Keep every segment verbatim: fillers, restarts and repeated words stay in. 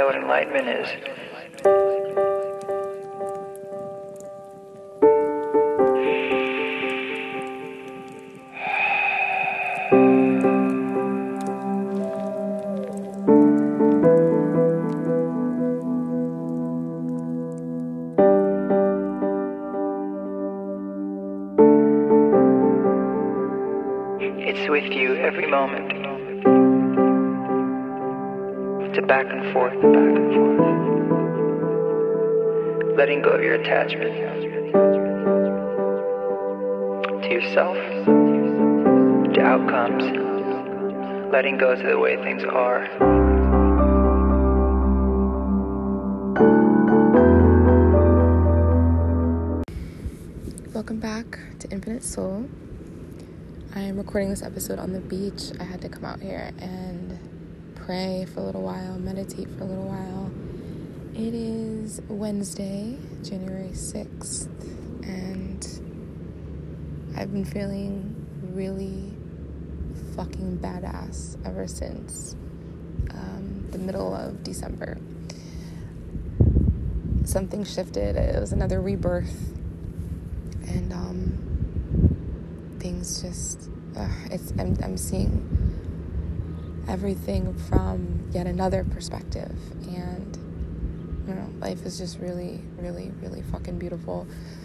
know what enlightenment is. It's with you every moment. It's a back and forth, back and forth. Letting go of your attachment to yourself, to outcomes. Letting go to the way things are. Welcome back to Infinite Soul. I am recording this episode on the beach. I had to come out here and pray for a little while, meditate for a little while. It is Wednesday, January sixth, and I've been feeling really fucking badass ever since um, the middle of December. Something shifted. It was another rebirth. And um, things just, uh, it's I'm, I'm seeing everything from yet another perspective. And, you know, life is just really, really, really fucking beautiful.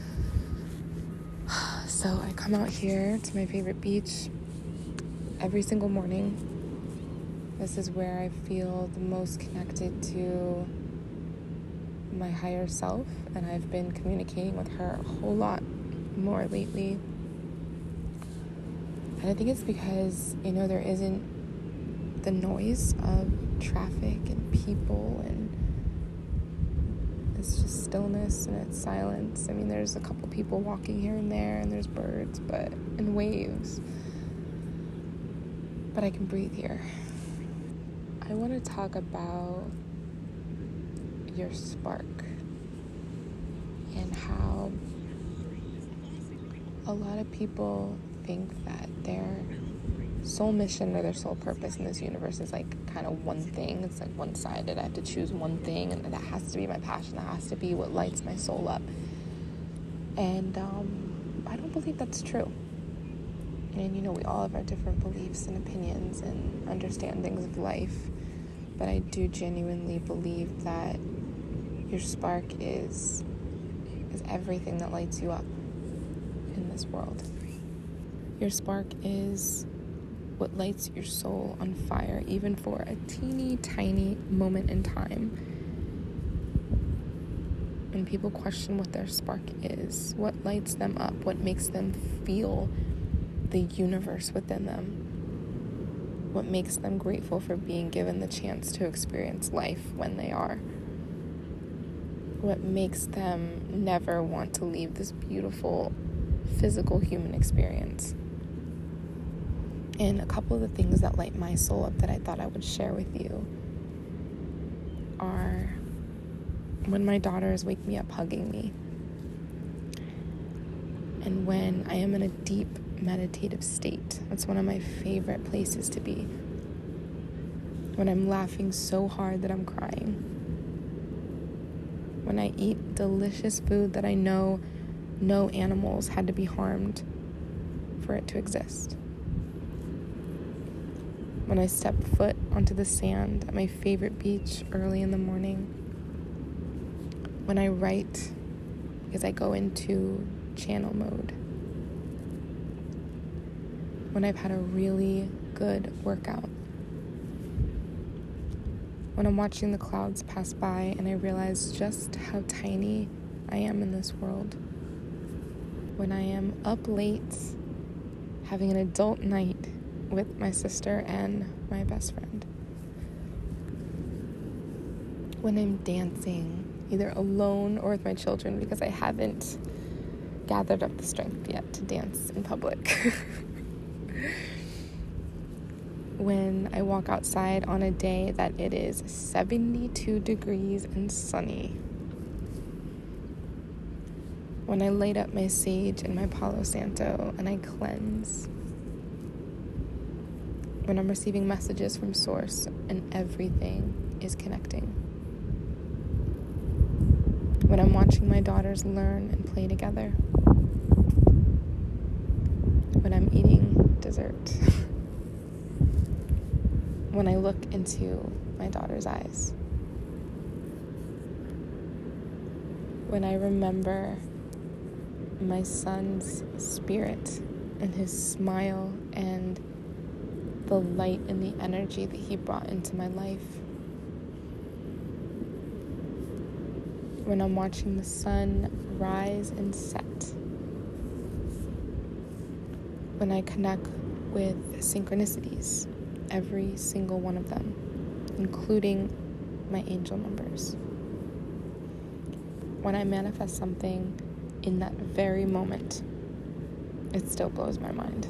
So I come out here to my favorite beach every single morning. This is where I feel the most connected to my higher self. And I've been communicating with her a whole lot more lately. And I think it's because, you know, there isn't the noise of traffic and people, and it's just stillness and it's silence. I mean, there's a couple people walking here and there, and there's birds, but and waves. But I can breathe here. I want to talk about your spark and how a lot of people think that their soul mission or their soul purpose in this universe is like kind of one thing. It's like one-sided. I have to choose one thing, and that has to be my passion. That has to be what lights my soul up. And um, I don't believe that's true. And, you know, we all have our different beliefs and opinions and understandings of life. But I do genuinely believe that your spark is is everything that lights you up in this world. Your spark is what lights your soul on fire, even for a teeny tiny moment in time. When people question what their spark is, what lights them up, what makes them feel the universe within them, what makes them grateful for being given the chance to experience life when they are, what makes them never want to leave this beautiful physical human experience. And a couple of the things that light my soul up that I thought I would share with you are when my daughters wake me up hugging me, and when I am in a deep meditative state. That's one of my favorite places to be. When I'm laughing so hard that I'm crying. When I eat delicious food that I know no animals had to be harmed for it to exist. When I step foot onto the sand at my favorite beach early in the morning. When I write because I go into channel mode. When I've had a really good workout. When I'm watching the clouds pass by and I realize just how tiny I am in this world. When I am up late having an adult night with my sister and my best friend. When I'm dancing, either alone or with my children, because I haven't gathered up the strength yet to dance in public. When I walk outside on a day that it is seventy-two degrees and sunny. When I light up my sage and my Palo Santo and I cleanse. When I'm receiving messages from Source and everything is connecting. when I'm watching my daughters learn and play together, when I'm eating dessert, when I look into my daughter's eyes, when I remember my son's spirit and his smile and the light and the energy that he brought into my life, when I'm watching the sun rise and set, when I connect with synchronicities, every single one of them, including my angel numbers, when I manifest something in that very moment, it still blows my mind.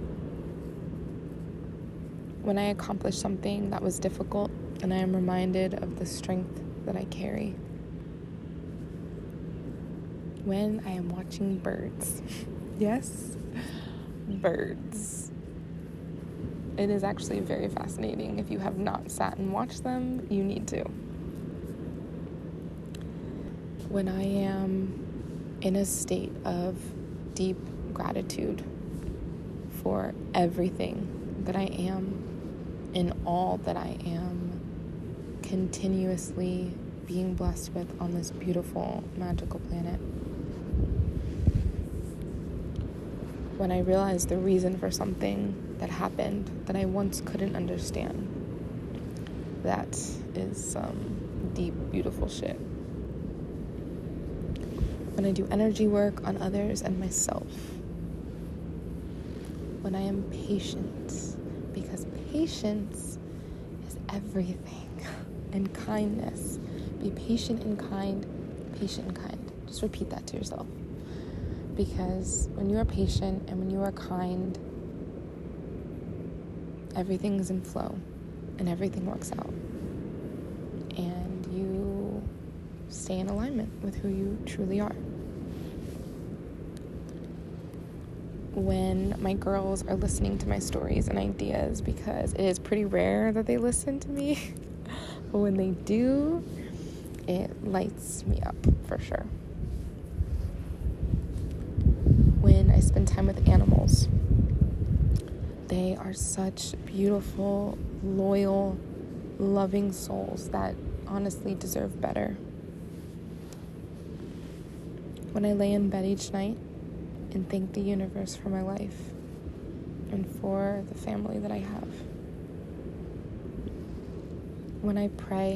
When I accomplish something that was difficult and I am reminded of the strength that I carry. When I am watching birds. Yes, birds. It is actually very fascinating. If you have not sat and watched them, you need to. When I am in a state of deep gratitude for everything that I am and all that I am continuously being blessed with on this beautiful, magical planet. When I realize the reason for something that happened that I once couldn't understand. That is some deep, beautiful shit. When I do energy work on others and myself. When I am patient, because patience is everything. And kindness. Be patient and kind, patient and kind. Just repeat that to yourself. Because when you are patient and when you are kind, everything is in flow and everything works out. And you stay in alignment with who you truly are. When my girls are listening to my stories and ideas, because it is pretty rare that they listen to me, but when they do, it lights me up for sure. When I spend time with animals, they are such beautiful, loyal, loving souls that honestly deserve better. When I lay in bed each night and thank the universe for my life and for the family that I have. When I pray.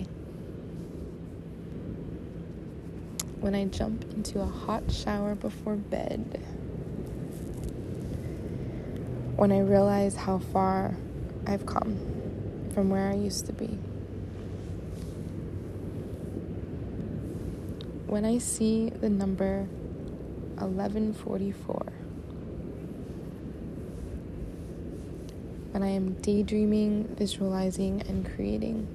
When I jump into a hot shower before bed. When I realize how far I've come from where I used to be. When I see the number eleven forty-four. When I am daydreaming, visualizing, and creating.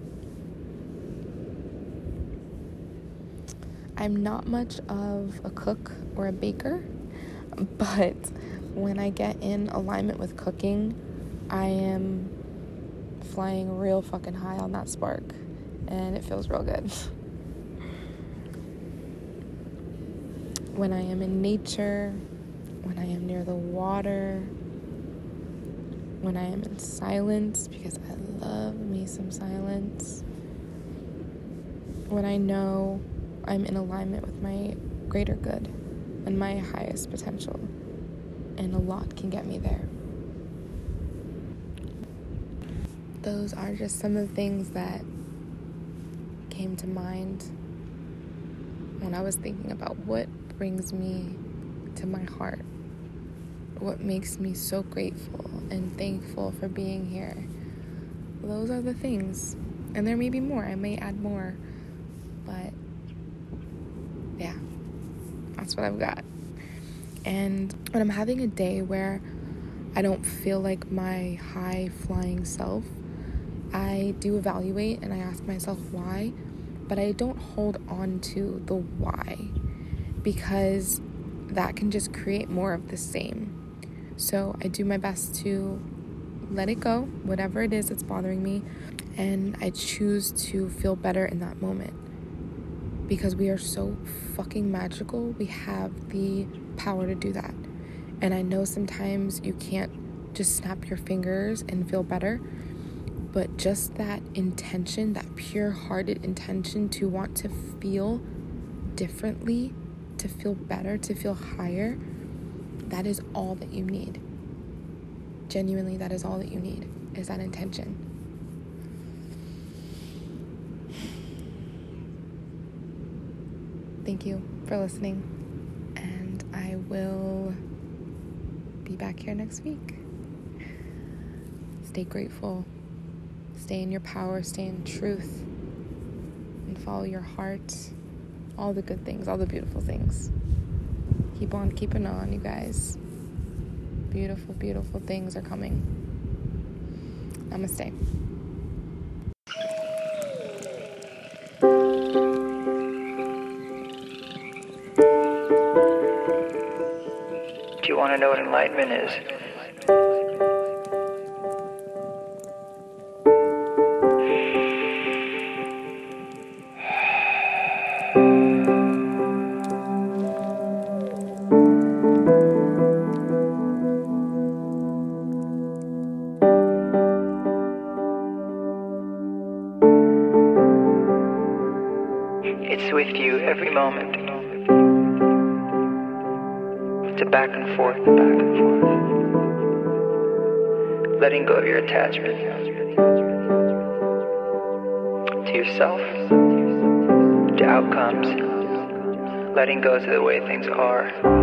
I'm not much of a cook or a baker, but when I get in alignment with cooking, I am flying real fucking high on that spark, and it feels real good. When I am in nature, when I am near the water, when I am in silence, because I love me some silence, when I know I'm in alignment with my greater good and my highest potential, and a lot can get me there. Those are just some of the things that came to mind when I was thinking about what brings me to my heart, what makes me so grateful and thankful for being here. Those are the things, and there may be more. I may add more, but yeah, that's what I've got. And when I'm having a day where I don't feel like my high flying self, I do evaluate and I ask myself why, but I don't hold on to the why, because that can just create more of the same. So I do my best to let it go, whatever it is that's bothering me, and I choose to feel better in that moment, because we are so fucking magical. We have the power to do that. And I know sometimes you can't just snap your fingers and feel better, but just that intention, that pure-hearted intention to want to feel differently, to feel better, to feel higher, that is all that you need. Genuinely, that is all that you need, is that intention. Thank you for listening, and I will be back here next week. Stay grateful, stay in your power, stay in truth, and follow your heart. All the good things, all the beautiful things. Keep on keeping on, you guys. Beautiful, beautiful things are coming. Namaste. Do you want to know what enlightenment is? It's with you every moment. It's a back and forth, back and forth. Letting go of your attachment to yourself, to outcomes. Letting go to the way things are.